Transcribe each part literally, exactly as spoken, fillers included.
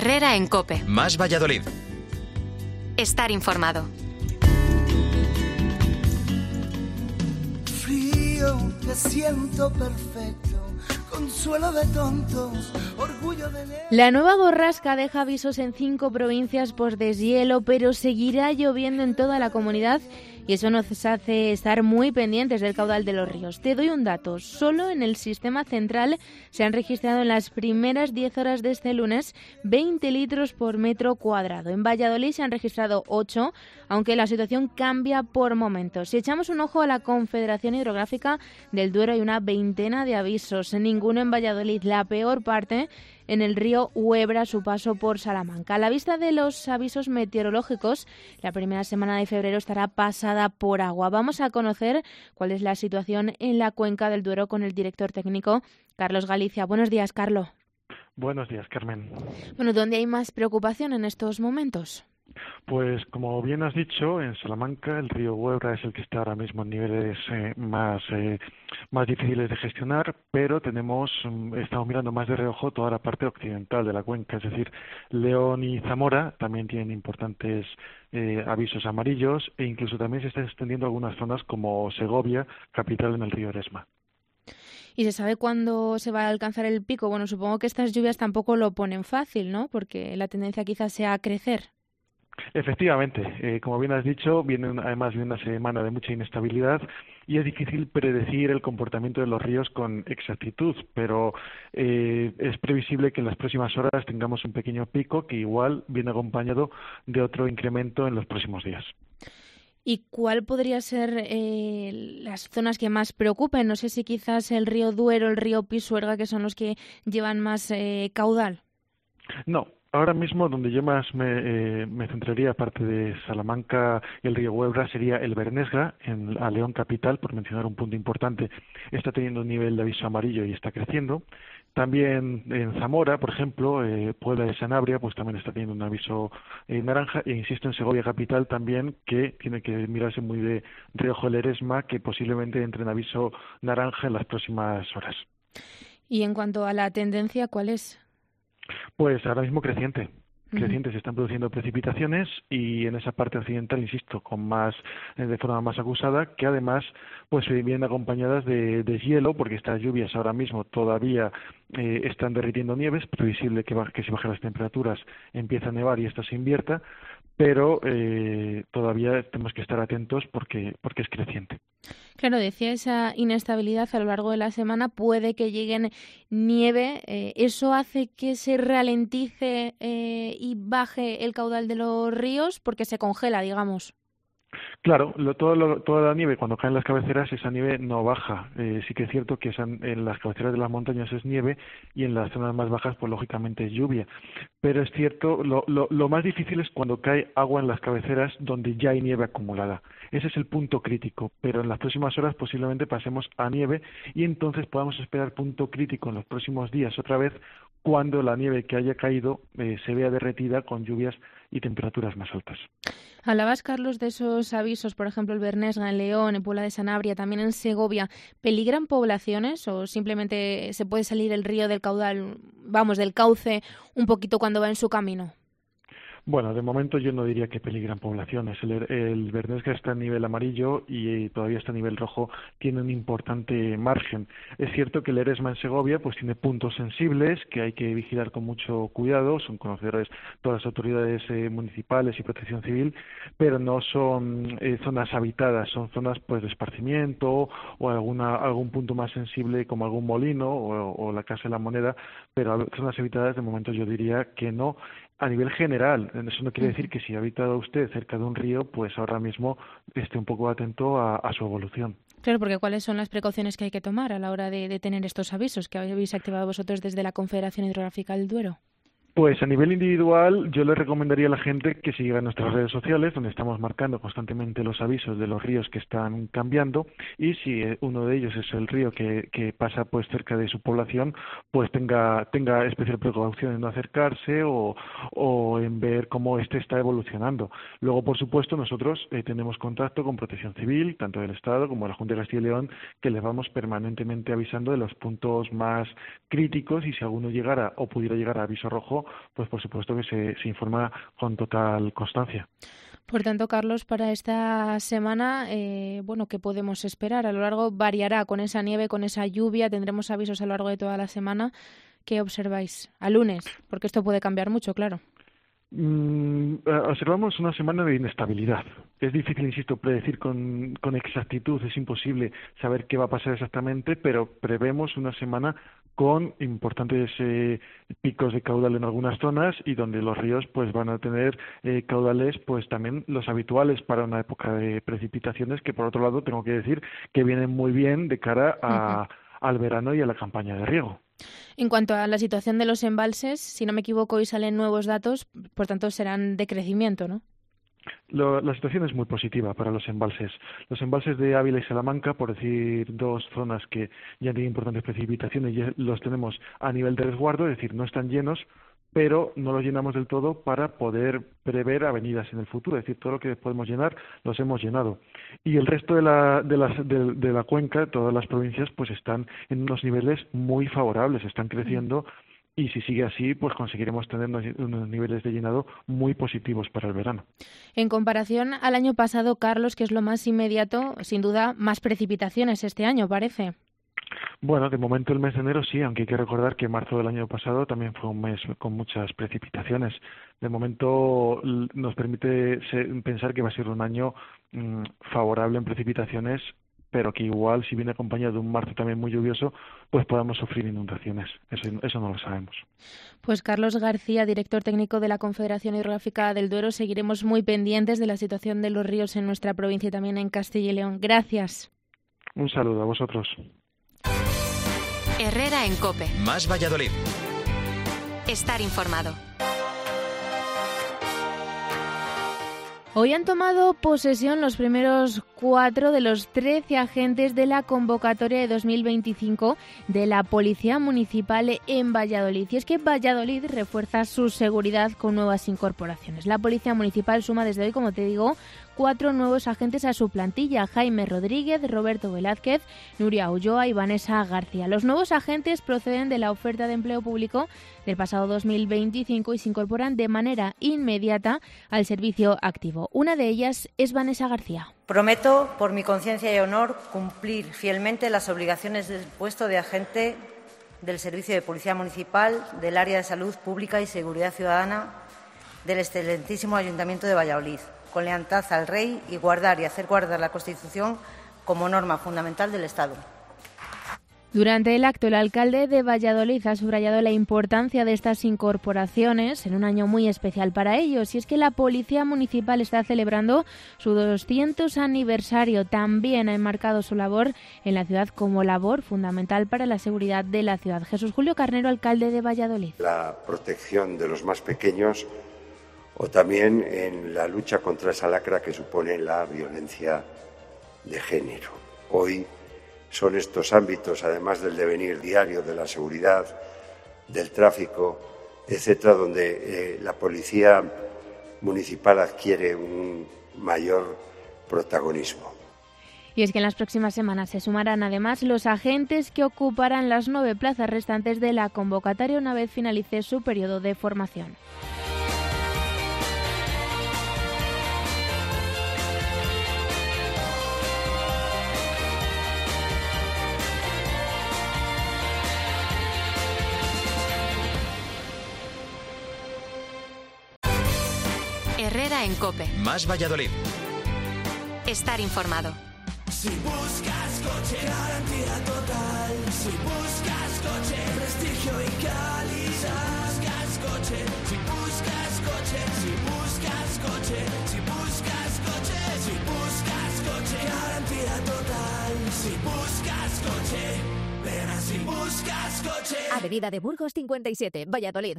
Herrera en COPE. Más Valladolid. Estar informado. Frío, te siento perfecto, consuelo de tontos, orgullo de... La nueva borrasca deja avisos en cinco provincias por deshielo, pero seguirá lloviendo en toda la comunidad y eso nos hace estar muy pendientes del caudal de los ríos. Te doy un dato. Solo en el sistema central se han registrado en las primeras diez horas de este lunes veinte litros por metro cuadrado. En Valladolid se han registrado ocho, aunque la situación cambia por momentos. Si echamos un ojo a la Confederación Hidrográfica del Duero, hay una veintena de avisos. Ninguno en Valladolid. La peor parte en el río Huebra, a su paso por Salamanca. A la vista de los avisos meteorológicos, la primera semana de febrero estará pasada por agua. Vamos a conocer cuál es la situación en la cuenca del Duero con el director técnico, Carlos Galicia. Buenos días, Carlos. Buenos días, Carmen. Bueno, ¿dónde hay más preocupación en estos momentos? Pues como bien has dicho, en Salamanca el río Huebra es el que está ahora mismo en niveles eh, más eh, más difíciles de gestionar, pero tenemos estamos mirando más de reojo toda la parte occidental de la cuenca, es decir, León y Zamora también tienen importantes eh, avisos amarillos e incluso también se están extendiendo algunas zonas como Segovia, capital en el río Eresma. ¿Y se sabe cuándo se va a alcanzar el pico? Bueno, supongo que estas lluvias tampoco lo ponen fácil, ¿no? Porque la tendencia quizás sea a crecer. Efectivamente, eh, como bien has dicho, viene una, además de una semana de mucha inestabilidad y es difícil predecir el comportamiento de los ríos con exactitud, pero eh, es previsible que en las próximas horas tengamos un pequeño pico que igual viene acompañado de otro incremento en los próximos días. ¿Y cuál podría ser eh, las zonas que más preocupen? No sé si quizás el río Duero, el río Pisuerga, que son los que llevan más eh, caudal. No. Ahora mismo donde yo más me, eh, me centraría, aparte de Salamanca y el río Huebra, sería el Bernesga, en a León capital, por mencionar un punto importante, está teniendo un nivel de aviso amarillo y está creciendo. También en Zamora, por ejemplo, eh, Puebla de Sanabria, pues también está teniendo un aviso eh, naranja, e insisto en Segovia capital también, que tiene que mirarse muy de reojo el Eresma, que posiblemente entre en aviso naranja en las próximas horas. Y en cuanto a la tendencia, ¿cuál es? Pues ahora mismo creciente. Creciente, se están produciendo precipitaciones y en esa parte occidental, insisto, con más de forma más acusada, que además pues vienen acompañadas de deshielo, porque estas lluvias ahora mismo todavía eh, están derritiendo nieves, previsible que, que si bajan las temperaturas empieza a nevar y esto se invierta, pero eh, todavía tenemos que estar atentos porque porque es creciente. Claro, decía esa inestabilidad a lo largo de la semana, puede que lleguen nieve, eh, ¿eso hace que se ralentice eh, y baje el caudal de los ríos? Porque se congela, digamos. Claro, lo, todo lo, toda la nieve, cuando caen las cabeceras, esa nieve no baja. Eh, sí que es cierto que esa, en las cabeceras de las montañas es nieve y en las zonas más bajas, pues lógicamente es lluvia. Pero es cierto, lo, lo, lo más difícil es cuando cae agua en las cabeceras donde ya hay nieve acumulada. Ese es el punto crítico, pero en las próximas horas posiblemente pasemos a nieve y entonces podamos esperar punto crítico en los próximos días otra vez, cuando la nieve que haya caído eh, se vea derretida con lluvias y temperaturas más altas. Hablabas, Carlos, de esos avisos, por ejemplo, el Bernesga en León, en Puebla de Sanabria, también en Segovia. ¿Peligran poblaciones o simplemente se puede salir el río del caudal, vamos, del cauce un poquito cuando va en su camino? Bueno, de momento yo no diría que peligran poblaciones. El, el Bernesga está a nivel amarillo y todavía está a nivel rojo, tiene un importante margen. Es cierto que el Eresma en Segovia pues tiene puntos sensibles que hay que vigilar con mucho cuidado, son conocedores todas las autoridades eh, municipales y protección civil, pero no son eh, zonas habitadas, son zonas pues de esparcimiento o alguna algún punto más sensible como algún molino o, o la Casa de la Moneda, pero zonas habitadas de momento yo diría que no. A nivel general, eso no quiere decir que si ha habitado usted cerca de un río, pues ahora mismo esté un poco atento a, a su evolución. Claro, porque ¿cuáles son las precauciones que hay que tomar a la hora de, de tener estos avisos que habéis activado vosotros desde la Confederación Hidrográfica del Duero? Pues a nivel individual yo le recomendaría a la gente que siga nuestras redes sociales, donde estamos marcando constantemente los avisos de los ríos que están cambiando, y si uno de ellos es el río que, que pasa pues cerca de su población, pues tenga tenga especial precaución en no acercarse o, o en ver cómo este está evolucionando. Luego, por supuesto, nosotros eh, tenemos contacto con Protección Civil, tanto del Estado como de la Junta de Castilla y León, que les vamos permanentemente avisando de los puntos más críticos y si alguno llegara o pudiera llegar a aviso rojo, pues por supuesto que se, se informa con total constancia. Por tanto, Carlos, para esta semana, eh, bueno, ¿qué podemos esperar? A lo largo variará con esa nieve, con esa lluvia, tendremos avisos a lo largo de toda la semana. ¿Qué observáis? A lunes, porque esto puede cambiar mucho, claro. Mm, observamos una semana de inestabilidad. Es difícil, insisto, predecir con, con exactitud, es imposible saber qué va a pasar exactamente, pero prevemos una semana con importantes eh, picos de caudal en algunas zonas y donde los ríos pues van a tener eh, caudales pues también los habituales para una época de precipitaciones que, por otro lado, tengo que decir que vienen muy bien de cara a, uh-huh. al verano y a la campaña de riego. En cuanto a la situación de los embalses, si no me equivoco, hoy salen nuevos datos, por tanto serán de crecimiento, ¿no? Lo, la situación es muy positiva para los embalses. Los embalses de Ávila y Salamanca, por decir dos zonas que ya tienen importantes precipitaciones, ya los tenemos a nivel de resguardo, es decir, no están llenos, pero no los llenamos del todo para poder prever avenidas en el futuro, es decir, todo lo que podemos llenar los hemos llenado. Y el resto de la, de, las, de, de la cuenca, todas las provincias, pues están en unos niveles muy favorables, están creciendo y si sigue así, pues conseguiremos tener unos, unos niveles de llenado muy positivos para el verano. En comparación al año pasado, Carlos, que es lo más inmediato, sin duda, más precipitaciones este año, parece. Bueno, de momento el mes de enero sí, aunque hay que recordar que marzo del año pasado también fue un mes con muchas precipitaciones. De momento nos permite pensar que va a ser un año mmm, favorable en precipitaciones, pero que igual si viene acompañado de un marzo también muy lluvioso, pues podamos sufrir inundaciones. Eso, eso no lo sabemos. Pues Carlos García, director técnico de la Confederación Hidrográfica del Duero, seguiremos muy pendientes de la situación de los ríos en nuestra provincia y también en Castilla y León. Gracias. Un saludo a vosotros. Herrera en COPE. Más Valladolid. Estar informado. Hoy han tomado posesión los primeros cuatro de los trece agentes de la convocatoria de dos mil veinticinco de la Policía Municipal en Valladolid. Y es que Valladolid refuerza su seguridad con nuevas incorporaciones. La Policía Municipal suma desde hoy, como te digo, cuatro nuevos agentes a su plantilla: Jaime Rodríguez, Roberto Velázquez, Nuria Ulloa y Vanessa García. Los nuevos agentes proceden de la oferta de empleo público del pasado dos mil veinticinco y se incorporan de manera inmediata al servicio activo. Una de ellas es Vanessa García. Prometo, por mi conciencia y honor, cumplir fielmente las obligaciones del puesto de agente del Servicio de Policía Municipal del Área de Salud Pública y Seguridad Ciudadana del excelentísimo Ayuntamiento de Valladolid, con lealtad al Rey y guardar y hacer guardar la Constitución como norma fundamental del Estado. Durante el acto, el alcalde de Valladolid ha subrayado la importancia de estas incorporaciones en un año muy especial para ellos, y es que la Policía Municipal está celebrando su doscientos aniversario. También ha enmarcado su labor en la ciudad como labor fundamental para la seguridad de la ciudad. Jesús Julio Carnero, alcalde de Valladolid. La protección de los más pequeños o también en la lucha contra esa lacra que supone la violencia de género. Hoy son estos ámbitos, además del devenir diario de la seguridad, del tráfico, etcétera, donde eh, la policía municipal adquiere un mayor protagonismo. Y es que en las próximas semanas se sumarán además los agentes que ocuparán las nueve plazas restantes de la convocatoria una vez finalice su periodo de formación. Herrera en COPE. Más Valladolid. Estar informado. Si buscas coche, garantía total. Si buscas coche, prestigio y calidad. Si buscas coche, si buscas coche, si buscas coche, si buscas coche, si buscas coche, garantía total. Si buscas coche, ven a Si buscas coche. Avenida de Burgos cincuenta y siete, Valladolid.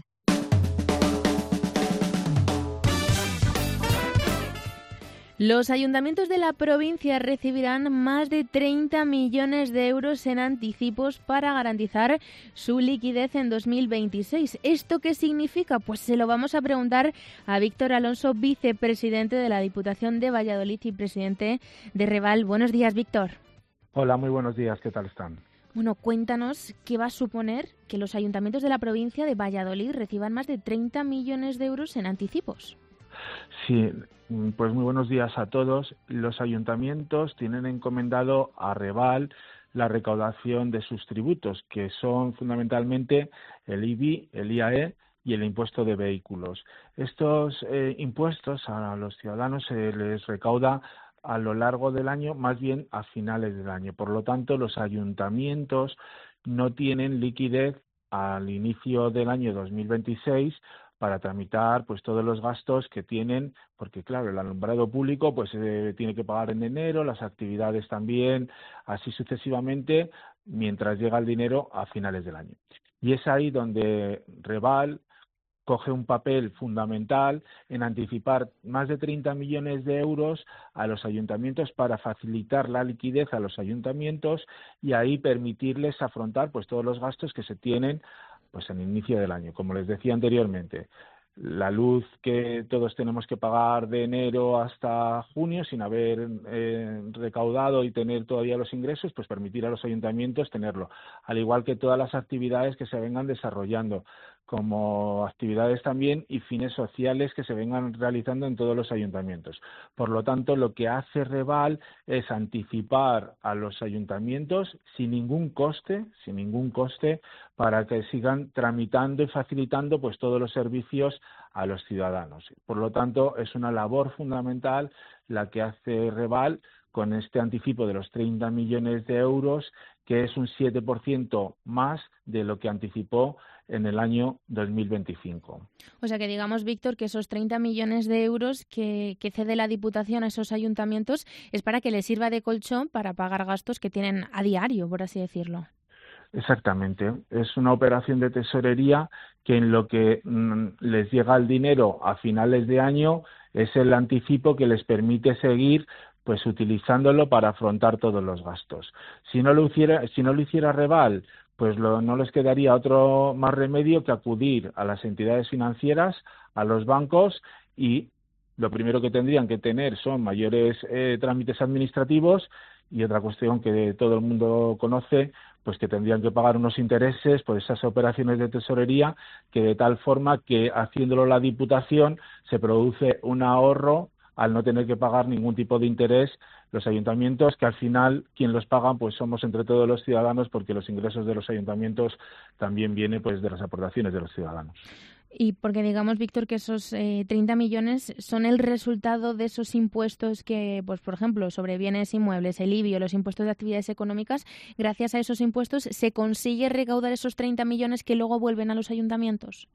Los ayuntamientos de la provincia recibirán más de treinta millones de euros en anticipos para garantizar su liquidez en dos mil veintiséis. ¿Esto qué significa? Pues se lo vamos a preguntar a Víctor Alonso, vicepresidente de la Diputación de Valladolid y presidente de Reval. Buenos días, Víctor. Hola, muy buenos días. ¿Qué tal están? Bueno, cuéntanos qué va a suponer que los ayuntamientos de la provincia de Valladolid reciban más de treinta millones de euros en anticipos. Sí, pues muy buenos días a todos. Los ayuntamientos tienen encomendado a Reval la recaudación de sus tributos, que son fundamentalmente el I B I, el I A E y el impuesto de vehículos. Estos eh, impuestos a los ciudadanos se les recauda a lo largo del año, más bien a finales del año. Por lo tanto, los ayuntamientos no tienen liquidez al inicio del año dos mil veintiséis para tramitar pues todos los gastos que tienen, porque claro, el alumbrado público pues eh, tiene que pagar en enero, las actividades también, así sucesivamente, mientras llega el dinero a finales del año. Y es ahí donde Reval coge un papel fundamental en anticipar más de treinta millones de euros a los ayuntamientos para facilitar la liquidez a los ayuntamientos y ahí permitirles afrontar pues todos los gastos que se tienen pues en el inicio del año. Como les decía anteriormente, la luz que todos tenemos que pagar de enero hasta junio sin haber eh, recaudado y tener todavía los ingresos, pues permitir a los ayuntamientos tenerlo, al igual que todas las actividades que se vengan desarrollando, como actividades también y fines sociales que se vengan realizando en todos los ayuntamientos. Por lo tanto, lo que hace Reval es anticipar a los ayuntamientos sin ningún coste, sin ningún coste, para que sigan tramitando y facilitando pues todos los servicios a los ciudadanos. Por lo tanto, es una labor fundamental la que hace Reval con este anticipo de los treinta millones de euros, que es un siete por ciento más de lo que anticipó en el año dos mil veinticinco. O sea que digamos, Víctor, que esos treinta millones de euros que, que cede la Diputación a esos ayuntamientos es para que les sirva de colchón para pagar gastos que tienen a diario, por así decirlo. Exactamente. Es una operación de tesorería que en lo que mm, les llega el dinero a finales de año es el anticipo que les permite seguir pues utilizándolo para afrontar todos los gastos. Si no lo hiciera, si no lo hiciera Reval, pues lo, no les quedaría otro más remedio que acudir a las entidades financieras, a los bancos, y lo primero que tendrían que tener son mayores eh, trámites administrativos, y otra cuestión que todo el mundo conoce, pues que tendrían que pagar unos intereses por esas operaciones de tesorería, que de tal forma que haciéndolo la Diputación se produce un ahorro al no tener que pagar ningún tipo de interés los ayuntamientos, que al final quien los pagan pues somos entre todos los ciudadanos, porque los ingresos de los ayuntamientos también vienen pues de las aportaciones de los ciudadanos. Y porque digamos, Víctor, que esos eh, treinta millones son el resultado de esos impuestos que, pues por ejemplo, sobre bienes inmuebles, el I B I o los impuestos de actividades económicas, gracias a esos impuestos se consigue recaudar esos treinta millones que luego vuelven a los ayuntamientos.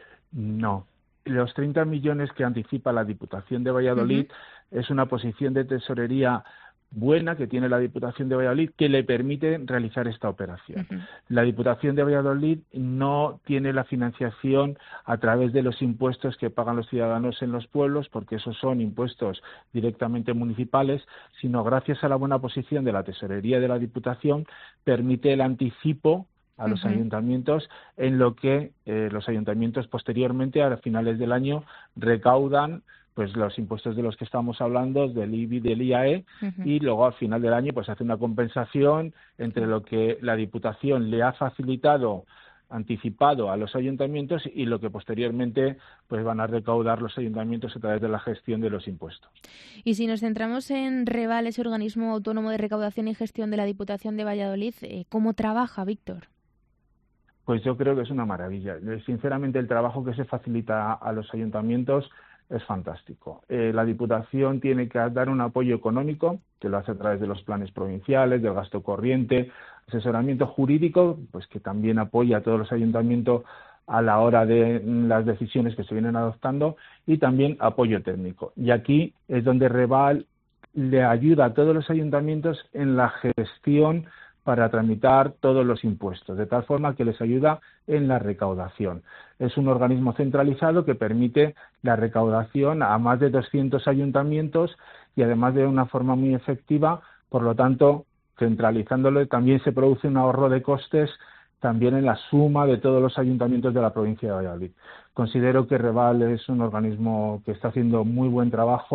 No. Los treinta millones que anticipa la Diputación de Valladolid uh-huh. es una posición de tesorería buena que tiene la Diputación de Valladolid que le permite realizar esta operación. Uh-huh. La Diputación de Valladolid no tiene la financiación a través de los impuestos que pagan los ciudadanos en los pueblos, porque esos son impuestos directamente municipales, sino gracias a la buena posición de la tesorería de la Diputación permite el anticipo a los uh-huh. ayuntamientos, en lo que eh, los ayuntamientos posteriormente, a finales del año, recaudan pues los impuestos de los que estamos hablando, del I B I, del I A E, uh-huh. y luego al final del año pues hace una compensación entre lo que la Diputación le ha facilitado, anticipado a los ayuntamientos, y lo que posteriormente pues van a recaudar los ayuntamientos a través de la gestión de los impuestos. Y si nos centramos en Reval, ese organismo autónomo de recaudación y gestión de la Diputación de Valladolid, ¿cómo trabaja, Víctor? Pues yo creo que es una maravilla. Sinceramente, el trabajo que se facilita a los ayuntamientos es fantástico. Eh, la Diputación tiene que dar un apoyo económico, que lo hace a través de los planes provinciales, del gasto corriente, asesoramiento jurídico, pues que también apoya a todos los ayuntamientos a la hora de las decisiones que se vienen adoptando, y también apoyo técnico. Y aquí es donde Reval le ayuda a todos los ayuntamientos en la gestión para tramitar todos los impuestos, de tal forma que les ayuda en la recaudación. Es un organismo centralizado que permite la recaudación a más de doscientos ayuntamientos, y además de una forma muy efectiva. Por lo tanto, centralizándolo también se produce un ahorro de costes también en la suma de todos los ayuntamientos de la provincia de Valladolid. Considero que Reval es un organismo que está haciendo muy buen trabajo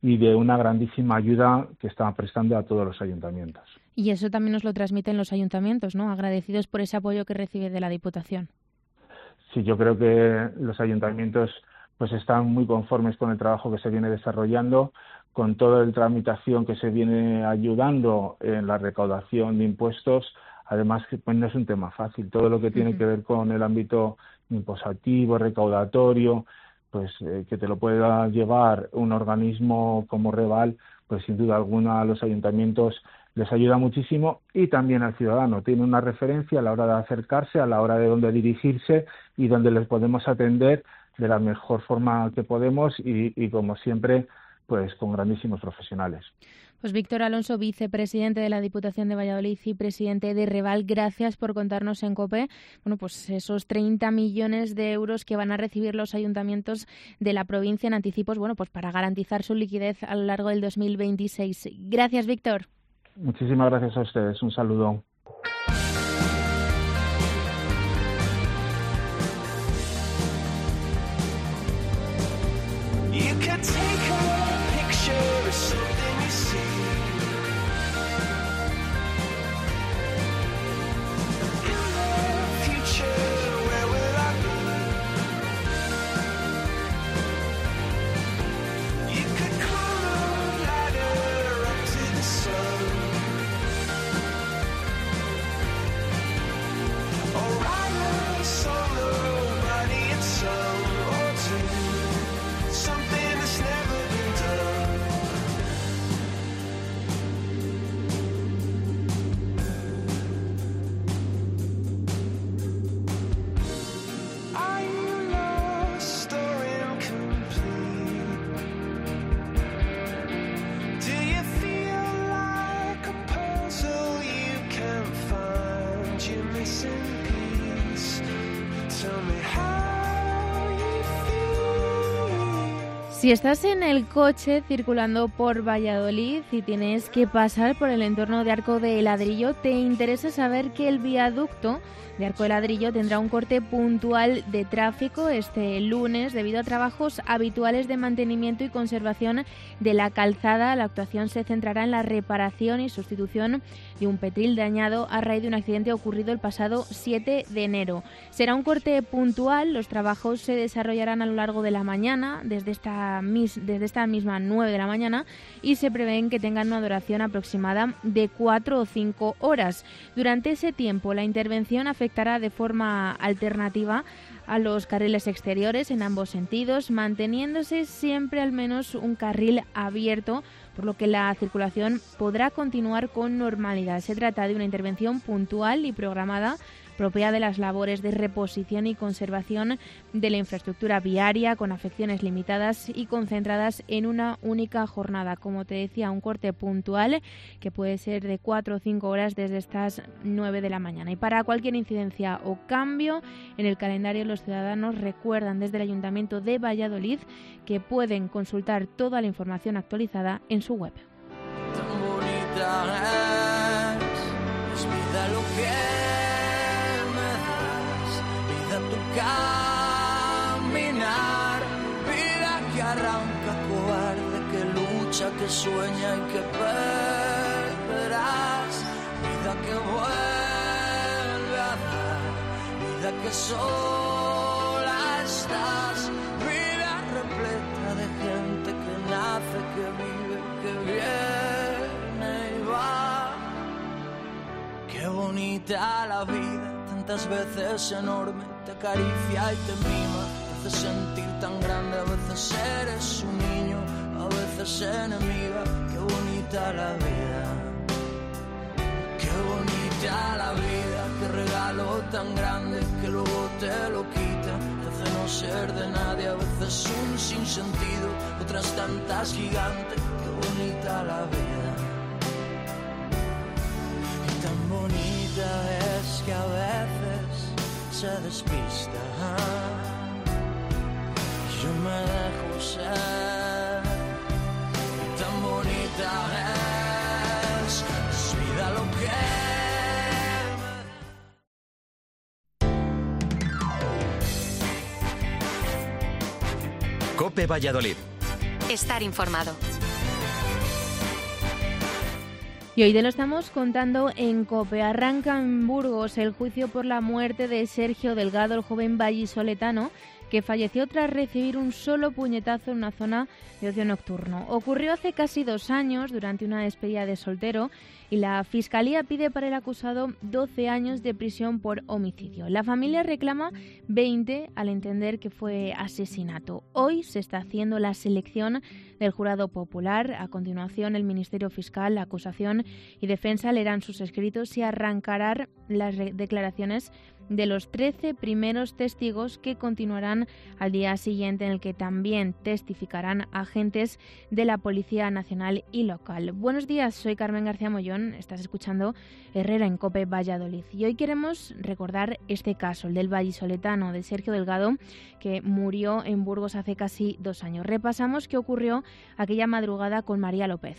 y de una grandísima ayuda que están prestando a todos los ayuntamientos. Y eso también nos lo transmiten los ayuntamientos, ¿no? Agradecidos por ese apoyo que recibe de la Diputación. Sí, yo creo que los ayuntamientos pues están muy conformes con el trabajo que se viene desarrollando, con toda la tramitación que se viene ayudando en la recaudación de impuestos. Además, que pues, no es un tema fácil. Todo lo que tiene uh-huh. que ver con el ámbito impositivo, recaudatorio, pues eh, que te lo pueda llevar un organismo como Reval, pues sin duda alguna a los ayuntamientos les ayuda muchísimo, y también al ciudadano. Tiene una referencia a la hora de acercarse, a la hora de dónde dirigirse y donde les podemos atender de la mejor forma que podemos y, y como siempre, pues con grandísimos profesionales. Pues Víctor Alonso, vicepresidente de la Diputación de Valladolid y presidente de Reval, gracias por contarnos en COPE, bueno, pues esos treinta millones de euros que van a recibir los ayuntamientos de la provincia en anticipos, bueno, pues para garantizar su liquidez a lo largo del dos mil veintiséis. Gracias, Víctor. Muchísimas gracias a ustedes. Un saludo. Si estás en el coche circulando por Valladolid y tienes que pasar por el entorno de Arco de Ladrillo, te interesa saber que el viaducto de Arco de Ladrillo tendrá un corte puntual de tráfico este lunes debido a trabajos habituales de mantenimiento y conservación de la calzada. La actuación se centrará en la reparación y sustitución de un petril dañado a raíz de un accidente ocurrido el pasado siete de enero. Será un corte puntual, los trabajos se desarrollarán a lo largo de la mañana, desde esta, mis, desde esta misma nueve de la mañana, y se prevén que tengan una duración aproximada de cuatro o cinco horas. Durante ese tiempo, la intervención afectará de forma alternativa a los carriles exteriores en ambos sentidos, manteniéndose siempre al menos un carril abierto, por lo que la circulación podrá continuar con normalidad. Se trata de una intervención puntual y programada propia de las labores de reposición y conservación de la infraestructura viaria, con afecciones limitadas y concentradas en una única jornada. Como te decía, un corte puntual que puede ser de cuatro o cinco horas desde estas nueve de la mañana. Y para cualquier incidencia o cambio en el calendario, los ciudadanos recuerdan desde el Ayuntamiento de Valladolid que pueden consultar toda la información actualizada en su web. Tan bonita es, es vida lo que tu caminar, vida que arranca cobarde, que lucha, que sueña y que perderás, vida que vuelve a dar, vida que sola estás, vida repleta de gente que nace, que vive, que viene y va. Qué bonita la vida, tantas veces enorme, te acaricia y te mima, te hace sentir tan grande, a veces eres un niño, a veces enemiga. Qué bonita la vida, qué bonita la vida, qué regalo tan grande que luego te lo quita, te hace no ser de nadie, a veces un sinsentido, otras tantas gigantes. Qué bonita la vida, y tan bonita es que a veces se despista, yo me dejo ser, y tan bonita es, es vida lo que... COPE Valladolid. Estar informado. Y hoy te lo estamos contando en COPE. Arranca en Burgos el juicio por la muerte de Sergio Delgado, el joven vallisoletano, que falleció tras recibir un solo puñetazo en una zona de ocio nocturno. Ocurrió hace casi dos años, durante una despedida de soltero, y la Fiscalía pide para el acusado doce años de prisión por homicidio. La familia reclama veinte al entender que fue asesinato. Hoy se está haciendo la selección del jurado popular. A continuación, el Ministerio Fiscal, la acusación y defensa leerán sus escritos y arrancarán las declaraciones de los trece primeros testigos, que continuarán al día siguiente, en el que también testificarán agentes de la Policía Nacional y local. Buenos días, soy Carmen García Mollón, estás escuchando Herrera en COPE Valladolid y hoy queremos recordar este caso, el del vallisoletano de Sergio Delgado, que murió en Burgos hace casi dos años. Repasamos qué ocurrió aquella madrugada con María López.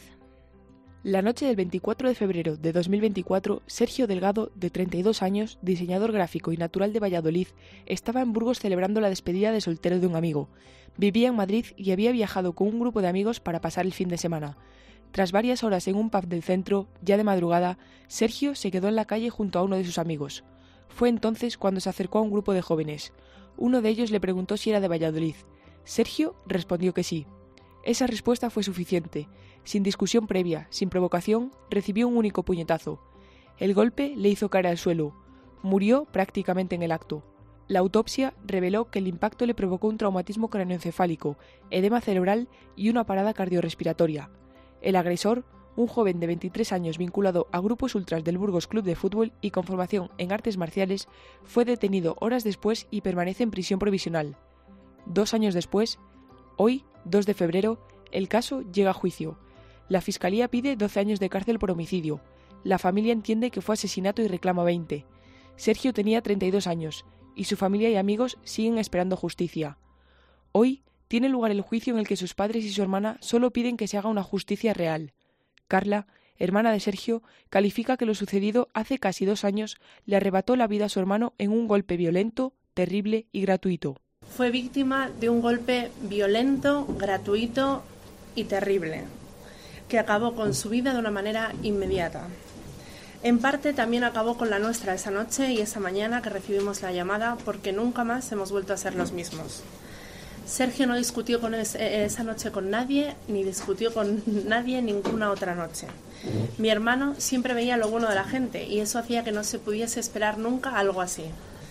La noche del veinticuatro de febrero de dos mil veinticuatro, Sergio Delgado, de treinta y dos años, diseñador gráfico y natural de Valladolid, estaba en Burgos celebrando la despedida de soltero de un amigo. Vivía en Madrid y había viajado con un grupo de amigos para pasar el fin de semana. Tras varias horas en un pub del centro, ya de madrugada, Sergio se quedó en la calle junto a uno de sus amigos. Fue entonces cuando se acercó a un grupo de jóvenes. Uno de ellos le preguntó si era de Valladolid. Sergio respondió que sí. Esa respuesta fue suficiente. Sin discusión previa, sin provocación, recibió un único puñetazo. El golpe le hizo caer al suelo. Murió prácticamente en el acto. La autopsia reveló que el impacto le provocó un traumatismo craneoencefálico, edema cerebral y una parada cardiorrespiratoria. El agresor, un joven de veintitrés años vinculado a grupos ultras del Burgos Club de Fútbol y con formación en artes marciales, fue detenido horas después y permanece en prisión provisional. Dos años después, hoy, dos de febrero, el caso llega a juicio. La Fiscalía pide doce años de cárcel por homicidio. La familia entiende que fue asesinato y reclama veinte. Sergio tenía treinta y dos años y su familia y amigos siguen esperando justicia. Hoy tiene lugar el juicio en el que sus padres y su hermana solo piden que se haga una justicia real. Carla, hermana de Sergio, califica que lo sucedido hace casi dos años le arrebató la vida a su hermano en un golpe violento, terrible y gratuito. Fue víctima de un golpe violento, gratuito y terrible, que acabó con su vida de una manera inmediata. En parte también acabó con la nuestra esa noche y esa mañana que recibimos la llamada, porque nunca más hemos vuelto a ser los mismos. Sergio no discutió con es, esa noche con nadie, ni discutió con nadie ninguna otra noche. Mi hermano siempre veía lo bueno de la gente y eso hacía que no se pudiese esperar nunca algo así.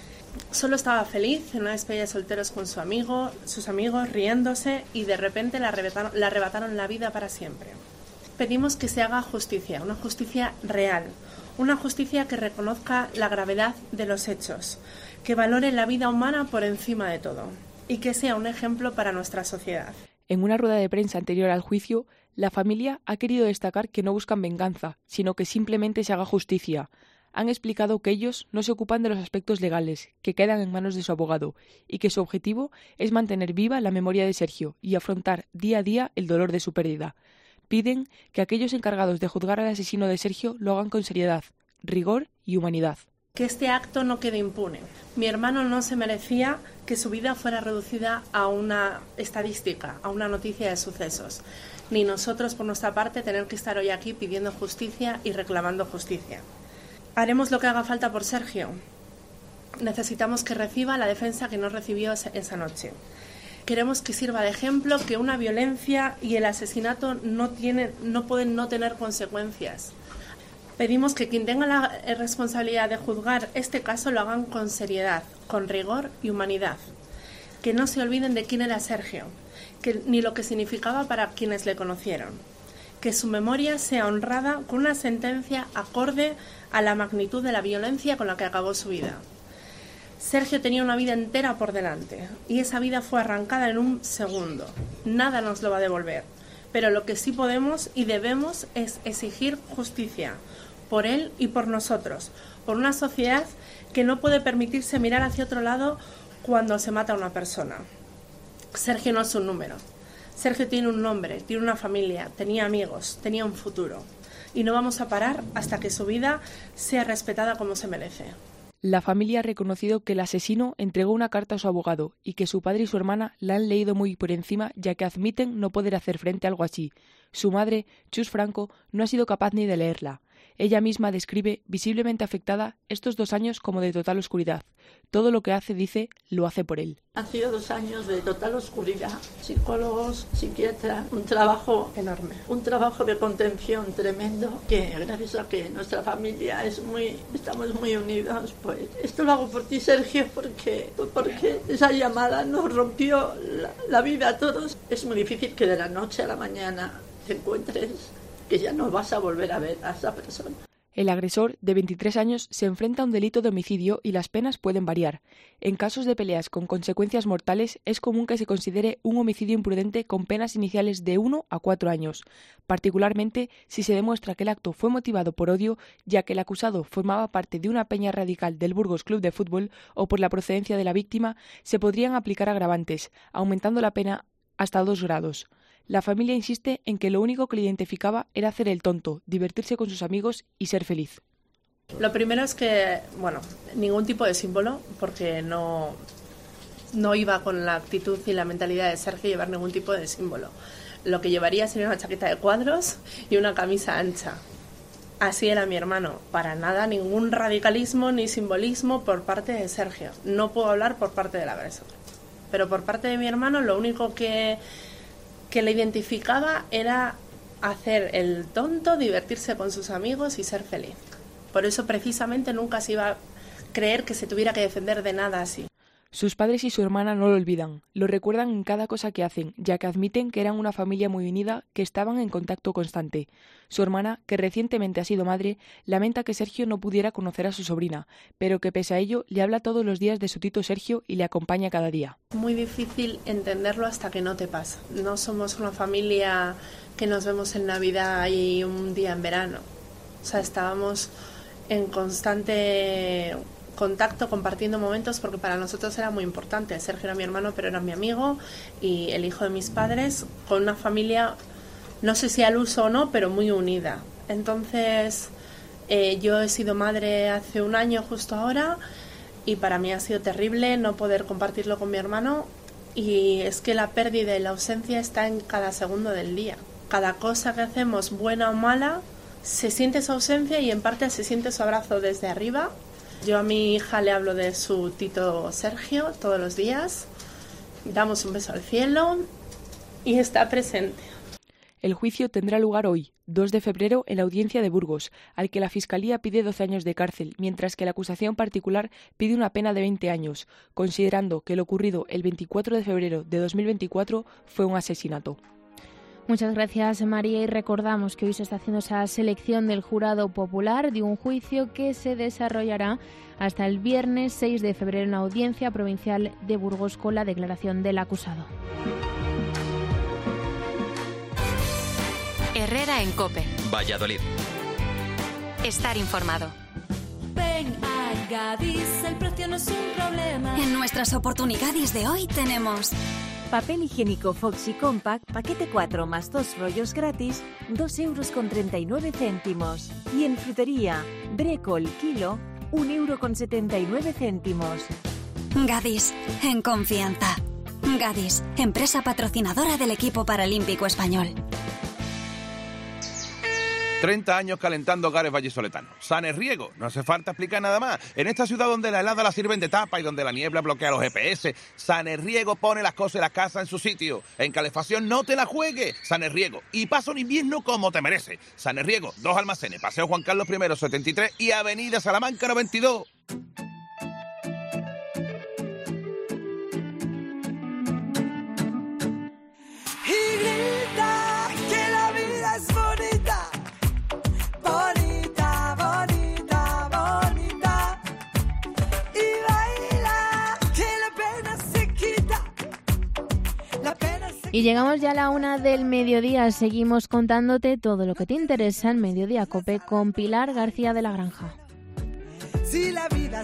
Solo estaba feliz en una despedida de solteros con su amigo, sus amigos, riéndose, y de repente le arrebataron, le arrebataron la vida para siempre. Pedimos que se haga justicia, una justicia real, una justicia que reconozca la gravedad de los hechos, que valore la vida humana por encima de todo y que sea un ejemplo para nuestra sociedad. En una rueda de prensa anterior al juicio, la familia ha querido destacar que no buscan venganza, sino que simplemente se haga justicia. Han explicado que ellos no se ocupan de los aspectos legales, que quedan en manos de su abogado, y que su objetivo es mantener viva la memoria de Sergio y afrontar día a día el dolor de su pérdida. Piden que aquellos encargados de juzgar al asesino de Sergio lo hagan con seriedad, rigor y humanidad. Que este acto no quede impune. Mi hermano no se merecía que su vida fuera reducida a una estadística, a una noticia de sucesos. Ni nosotros, por nuestra parte, tener que estar hoy aquí pidiendo justicia y reclamando justicia. Haremos lo que haga falta por Sergio. Necesitamos que reciba la defensa que no recibió esa noche. Queremos que sirva de ejemplo que una violencia y el asesinato no, tiene, no pueden no tener consecuencias. Pedimos que quien tenga la responsabilidad de juzgar este caso lo hagan con seriedad, con rigor y humanidad. Que no se olviden de quién era Sergio, que, ni lo que significaba para quienes le conocieron. Que su memoria sea honrada con una sentencia acorde a la magnitud de la violencia con la que acabó su vida. Sergio tenía una vida entera por delante y esa vida fue arrancada en un segundo. Nada nos lo va a devolver, pero lo que sí podemos y debemos es exigir justicia por él y por nosotros, por una sociedad que no puede permitirse mirar hacia otro lado cuando se mata a una persona. Sergio no es un número. Sergio tiene un nombre, tiene una familia, tenía amigos, tenía un futuro. Y no vamos a parar hasta que su vida sea respetada como se merece. La familia ha reconocido que el asesino entregó una carta a su abogado y que su padre y su hermana la han leído muy por encima, ya que admiten no poder hacer frente a algo así. Su madre, Chus Franco, no ha sido capaz ni de leerla. Ella misma describe, visiblemente afectada, estos dos años como de total oscuridad. Todo lo que hace, dice, lo hace por él. Han sido dos años de total oscuridad. Psicólogos, psiquiatras, un trabajo enorme, un trabajo de contención tremendo, que gracias a que nuestra familia es muy, estamos muy unidos, pues esto lo hago por ti, Sergio, porque, porque esa llamada nos rompió la, la vida a todos. Es muy difícil que de la noche a la mañana te encuentres que ya no vas a volver a ver a esa persona. El agresor, de veintitrés años, se enfrenta a un delito de homicidio y las penas pueden variar. En casos de peleas con consecuencias mortales, es común que se considere un homicidio imprudente con penas iniciales de uno a cuatro años, particularmente si se demuestra que el acto fue motivado por odio, ya que el acusado formaba parte de una peña radical del Burgos Club de Fútbol o por la procedencia de la víctima, se podrían aplicar agravantes, aumentando la pena hasta dos grados. La familia insiste en que lo único que le identificaba era hacer el tonto, divertirse con sus amigos y ser feliz. Lo primero es que, bueno, ningún tipo de símbolo, porque no, no iba con la actitud y la mentalidad de Sergio llevar ningún tipo de símbolo. Lo que llevaría sería una chaqueta de cuadros y una camisa ancha. Así era mi hermano. Para nada, ningún radicalismo ni simbolismo por parte de Sergio. No puedo hablar por parte del agresor. Pero por parte de mi hermano, lo único que... que le identificaba era hacer el tonto, divertirse con sus amigos y ser feliz. Por eso precisamente nunca se iba a creer que se tuviera que defender de nada así. Sus padres y su hermana no lo olvidan, lo recuerdan en cada cosa que hacen, ya que admiten que eran una familia muy unida, que estaban en contacto constante. Su hermana, que recientemente ha sido madre, lamenta que Sergio no pudiera conocer a su sobrina, pero que pese a ello le habla todos los días de su tito Sergio y le acompaña cada día. Muy difícil entenderlo hasta que no te pasa. No somos una familia que nos vemos en Navidad y un día en verano. O sea, estábamos en constante contacto, compartiendo momentos, porque para nosotros era muy importante. Sergio era mi hermano, pero era mi amigo y el hijo de mis padres, con una familia, no sé si al uso o no, pero muy unida. Entonces, eh, yo he sido madre hace un año justo ahora y para mí ha sido terrible no poder compartirlo con mi hermano, y es que la pérdida y la ausencia está en cada segundo del día. Cada cosa que hacemos, buena o mala, se siente su ausencia y en parte se siente su abrazo desde arriba. Yo a mi hija le hablo de su tito Sergio todos los días, damos un beso al cielo y está presente. El juicio tendrá lugar hoy, dos de febrero, en la audiencia de Burgos, al que la Fiscalía pide doce años de cárcel, mientras que la acusación particular pide una pena de veinte años, considerando que lo ocurrido el veinticuatro de febrero de dos mil veinticuatro fue un asesinato. Muchas gracias, María, y recordamos que hoy se está haciendo esa selección del jurado popular de un juicio que se desarrollará hasta el viernes seis de febrero en la Audiencia Provincial de Burgos con la declaración del acusado. Herrera en COPE. Valladolid. Estar informado. Ven a Gadis, el precio no es un problema. En nuestras oportunidades de hoy tenemos papel higiénico Foxy Compact, paquete cuatro más dos rollos gratis, dos euros con treinta y nueve céntimos. Y en frutería, brécol kilo, un euro con setenta y nueve céntimos. Gadis, en confianza. Gadis, empresa patrocinadora del equipo paralímpico español. treinta años calentando hogares vallisoletanos. Sanerriego, no hace falta explicar nada más. En esta ciudad donde la helada la sirven de tapa y donde la niebla bloquea los G P S, Sanerriego pone las cosas de la casa en su sitio. En calefacción no te la juegues. Sanerriego. Y pasa un invierno como te merece. Sanerriego, dos almacenes, Paseo Juan Carlos I setenta y tres y Avenida Salamanca noventa y dos. Y grita que la vida es bonita. Bonita, bonita, bonita. Y baila, que la pena se quita. La pena se... Y llegamos ya a la una del mediodía. Seguimos contándote todo lo que te interesa en Mediodía COPE con Pilar García de la Granja. Si la vida